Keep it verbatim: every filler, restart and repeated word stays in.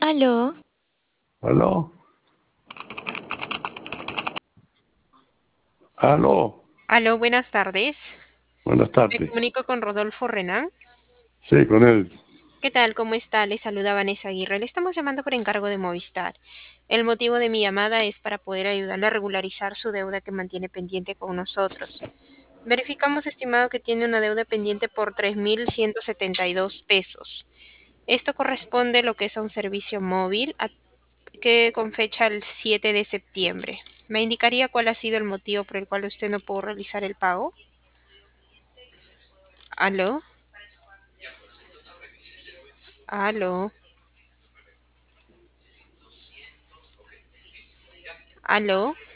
Aló, ¿Aló? ¿Aló? Aló, buenas tardes. Buenas Me tardes. comunico con Rodolfo Renán. Sí, con él. ¿Qué tal? ¿Cómo está? Le saluda Vanessa Aguirre. Le estamos llamando por encargo de Movistar. El motivo de mi llamada es para poder ayudarle a regularizar su deuda que mantiene pendiente con nosotros. Verificamos, estimado, que tiene una deuda pendiente por tres mil ciento setenta y dos pesos. Esto corresponde lo que es a un servicio móvil a- que con fecha el siete de septiembre. ¿Me indicaría cuál ha sido el motivo por el cual usted no pudo realizar el pago? ¿Aló? ¿Aló? ¿Aló?